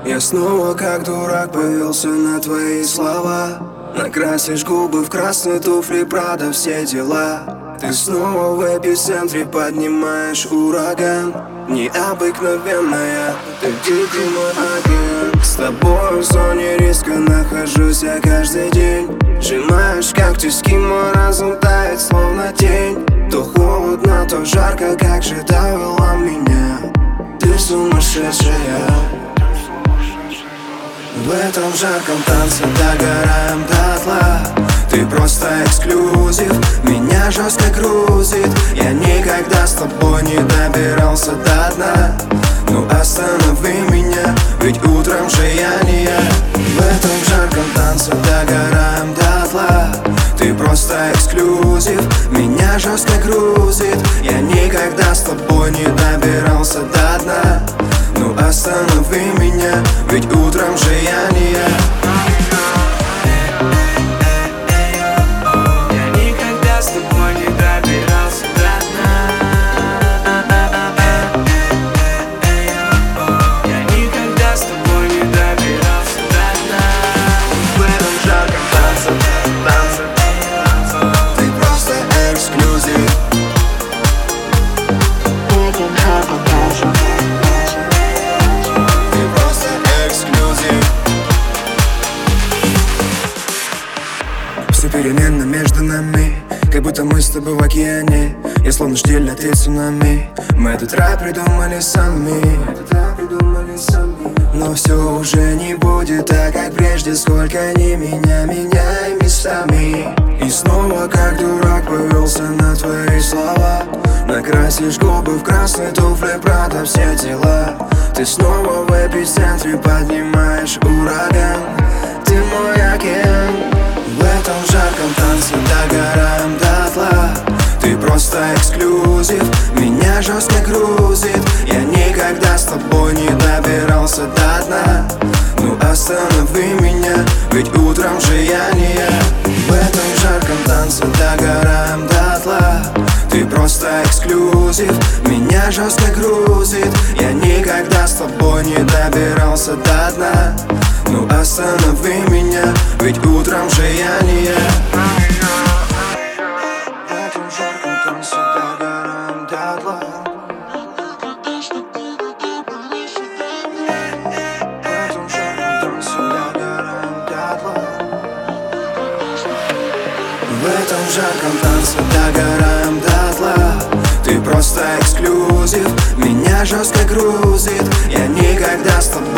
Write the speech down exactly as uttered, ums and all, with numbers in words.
Я снова как дурак повелся на твои слова. Накрасишь губы в красные туфли, Прада, все дела. Ты снова в эпицентре поднимаешь ураган. Необыкновенная, ты дикий мой агент. С тобой в зоне риска нахожусь я каждый день. Сжимаешь как тиски, мой разум тает словно тень. То холодно, то жарко, как же довела меня. Ты сумасшедшая. В этом жарком танце догораем дотла. Ты просто эксклюзив, меня жестко грузит. Я никогда с тобой не добирался до дна. Ну останови меня, ведь утром же я не я. В этом жарком танце догораем дотла. Ты просто эксклюзив, меня жестко грузит. Я никогда с тобой не добирался до дна. Ну останови меня, ведь утром же я не я. Я никогда с тобой не добирался до дна. Я никогда с тобой не добирался до дна. В этом жарком танце, танце, танце. Ты просто эксклюзив. В этом жарком танце. Все переменно между нами, как будто мы с тобой в океане. Я словно штиль, а ты цунами. Мы этот рай придумали сами. Но все уже не будет так, как прежде. Сколько ни меня, меняй местами. И снова как дурак повелся на твои слова. Накрасишь губы в красные туфли, Прада, все дела. Ты снова в эпицентре поднимаешь ураган. Ты мой агент. В этом жарком танце догораем дотла. Ты просто эксклюзив, меня жестко грузит. Я никогда с тобой не добирался до дна. Ну останови меня, ведь утром же я не я. В этом жарком танце догораем дотла. Ты просто эксклюзив, меня жестко грузит. Я никогда с тобой не добирался до дна. Ну останови меня, ведь утром же я не я. В этом жарком танце догораем дотла. В этом жарком танце догораем дотла. В этом жарком танце догораем дотла. Ты просто эксклюзив, меня жестко грузит. Я никогда с тобой